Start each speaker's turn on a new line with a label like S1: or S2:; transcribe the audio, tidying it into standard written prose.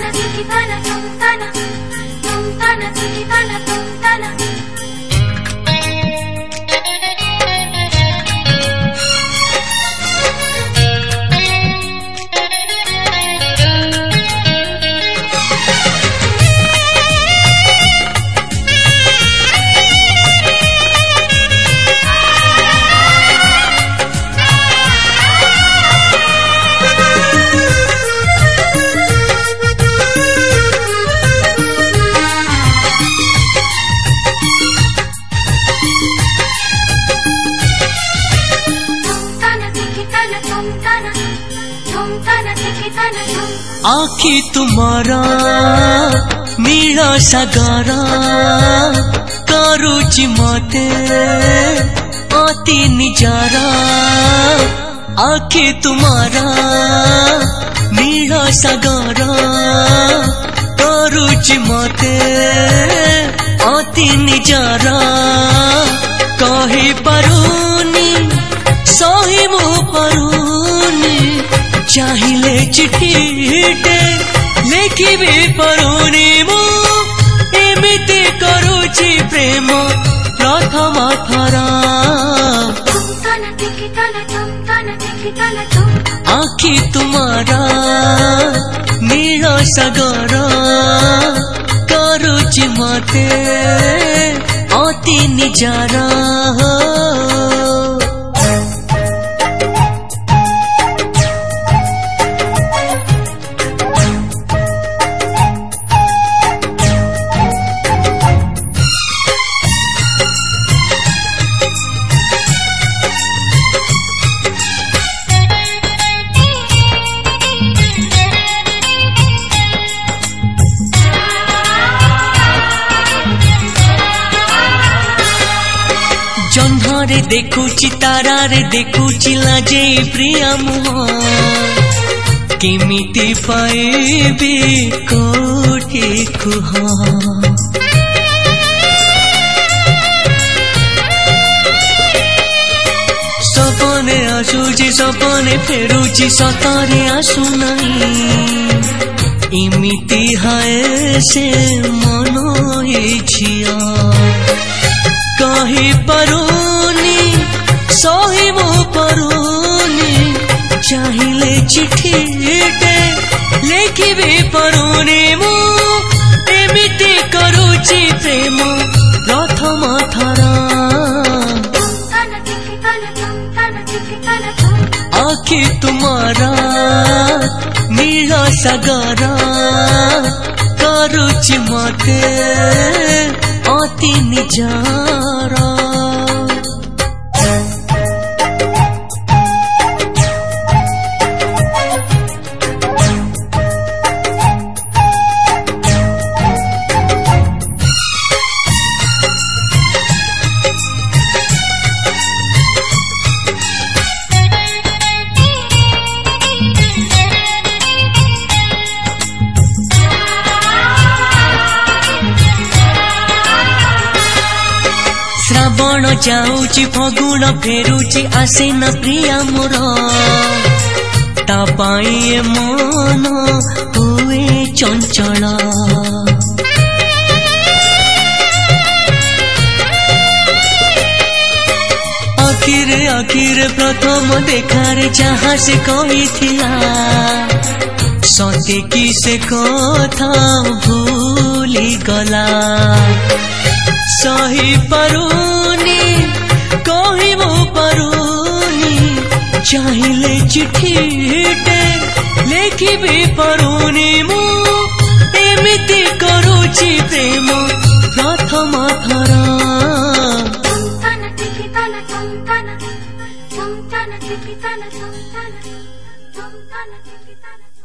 S1: आखि तुम्हारा नील सागर करुची मते अति निजारा। आखि तुम्हारा नील सागर करुची मते अति निजारा। कही पारुनी सही मु पारुनी चाहिले चिठीटे लेखिबी पारुनी मु एमिति करुची प्रेम प्रथम थरा। आखि तुम्हारा नील सागर करुची मते अति निजारा। जह्नरे देखुची तारारे देखुची लाजे प्रिया मुह केमिति पाइबी कोठी कुह। सपने आसुची सपने फेरुची सतारे आसुनाई इमिति हाय से मनो इच्छिया। कही पारुनी सही मु पारुनी चाहिले चिठीटे लेखिबी पारुनी मु एमिति करुची प्रेम प्रथम थरा। आखि तुम्हारा नील सागर करुची मते अति निजारा। श्रावण जाऊची फगुण फेरुची आसेन प्रिया मोर ता पाई मन हुए चंचल। आखिरे आखिरे प्रथम देखारे जहाँ से कहिथिला सते कि से कथा भूली गला। सही पारुनी कही मु पारुनी चाहिले चिठीटे लेखिबी पारुनी मु एमिति करुची प्रेम प्रथम थरा।